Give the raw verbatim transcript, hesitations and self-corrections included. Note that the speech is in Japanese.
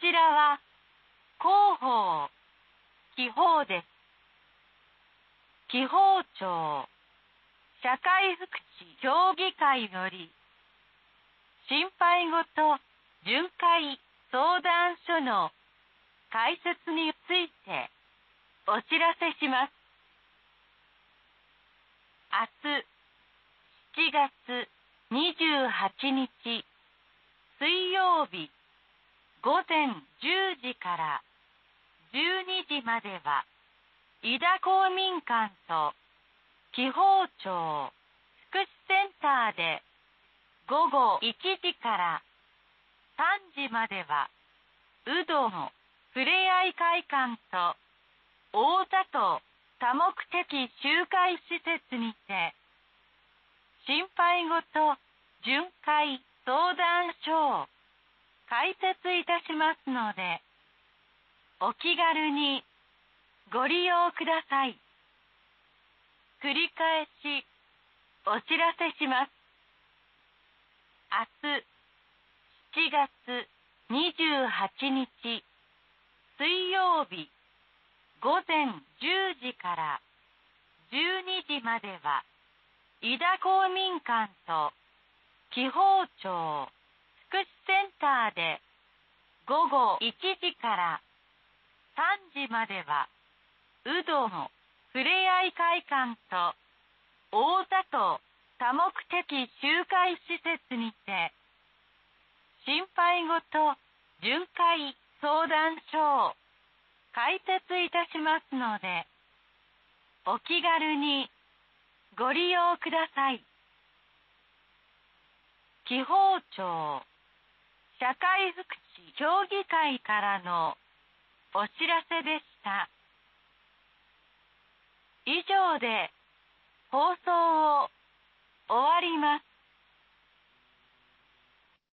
ちらは広報、記法です。記法庁、社会福祉協議会より、心配ごと巡回相談所の開設についてお知らせします。明日、しちがつにじゅうはちにち、水曜日、午前じゅうじからじゅうにじまでは、井田公民館と紀宝町福祉センターで、午後いちじからさんじまでは、うどのふれあい会館と大里多目的集会施設にて、心配ごと巡回相談所を開設いたしますので、お気軽にご利用ください。繰り返しお知らせします。明日、しちがつにじゅうはちにち、水曜日、午前じゅうじからじゅうにじまでは、井田公民館と紀宝町福祉センターで、午後いちじからさんじまでは、うどのふれあい会館と大里多目的集会施設にて、心配ごと巡回相談所を開設いたしますので、お気軽にご利用ください。紀宝町社会福祉協議会からのお知らせでした。以上で放送